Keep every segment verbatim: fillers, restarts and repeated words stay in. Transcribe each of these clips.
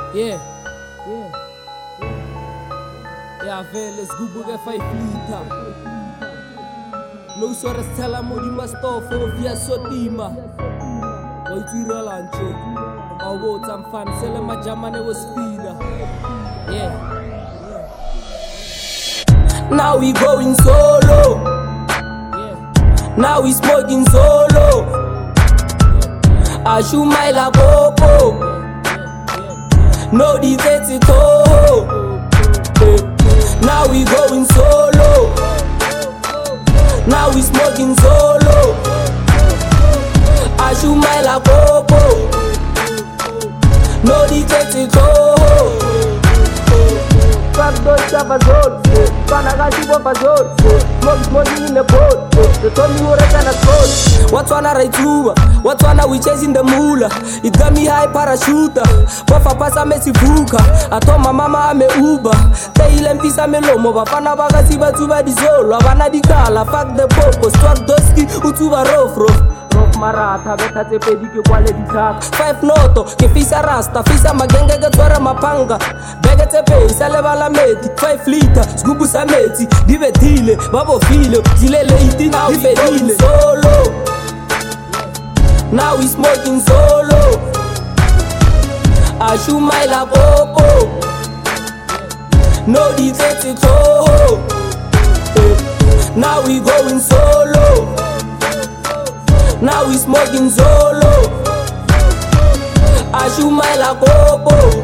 Yeah, yeah, yeah, vele sikubuke five liter. No sort of tell mo di mastofo via sotima. Waitira lancho. Awo tamfan sele majamane was feeder. Yeah. Now we going solo. Yeah. Now we smoking solo. I shoot my la popo. No debate at all. Now we going solo. Now we smoking solo. I shoot my la popo. No debate at all. Fuck those chavazos, Panagashi Wapazos, smoke smoking in the boat, the Tony Hurricane at What's one I do? What's one we chasing the moolah? It got me high parachuta. Wafa pasa mesi fuka. I told my mama I'm a Uber. Tail and pisa melomo. Bafana bagasiba tuba di zolo. Avana di kala. Fuck the popo. Struck doski. Utuba rof rof. Rof marata. Beta te pedi ke kwale di tak. Five noto. Ke fisa rasta. Fisa magenge ke twara mapanga. Bege te pe. Isale bala meti. Five liter. Sgubu sa meti. Dive dile. Babo filo. Zile leiti. Dive dile. Solo. Now we smoking solo. I shoot my la popo. No debate at all. Now we going solo. Now we smoking solo. I shoot my la popo.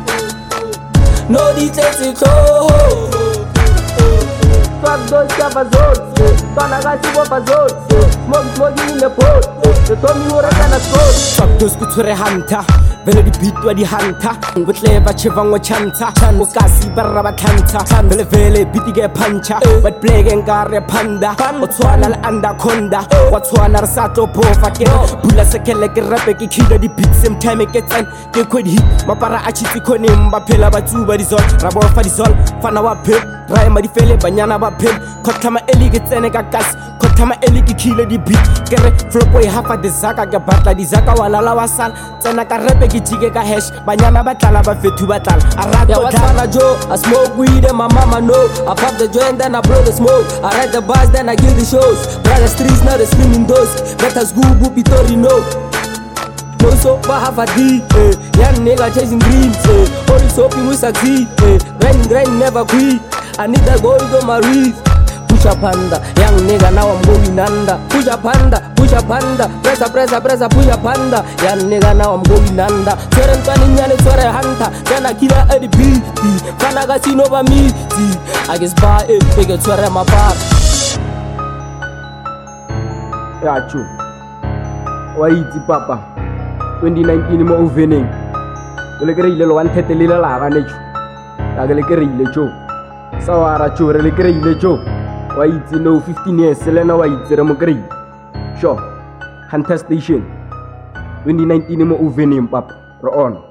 No debate at all. Fuck those chavazos, Panagashi Wapazos, smoke smoking in the pot. The Tommy Hurricane at Fuck those kuture hunter, vele di beat wa di hunter. Ngutleva chivangwa chanta, ukasi baraba kanta. Vele vele beat ge pancha, but play ngare panda. Otswana la anaconda, watswana rasato pofa ke. Bula sekele ke rape ke khida di beat same time ke tsan. Ke khodi hit, mapara a chitsi khone mba phela ba tsuba di zol. Rabo fa di zol, fana wa phep. Raima di fele banyana ba phep. Khothama eli ke tsene ka gas. Khothama eli ke khile di beat. Kere flop way hafa de zaka ke batla di zaka wala la wasal. Tsena ka rape ke jike ka hash. Banyana ba tlala ba fethu ba tlala. Arato tala jo, I smoke weed and my mama know. I pop the joint then I blow the smoke. I ride the bus then I kill the shows. Brother streets now they screaming those. Better school whoopie tori no. No soap but half a D, eh. Young nigga chasing dreams, eh. Only soaping we succeed, eh. Grinding, grinding, never quit. I need that gold on my wrist. Push up panda, young nigga now I'm going under. Push up panda, push up panda. Pressa, pressa, pressa, push up panda. Young nigga now I'm going under. Twere ntwani nyane twere hunter. Jana kila edi beat, Fanaga si nova me, I guess ba eh, nigga twere my bar. Ya chu, waiti papa. twenty nineteen mo uvening. Gele kere ile lo one thirty lila la ga nechu. Ya gele kere ile chu. Sawara chu re le kere ile chu. Waiti no fifteen years selena waiti re mo kere. Sure. Hunter Station. twenty nineteen mo uvening papa. Ro on.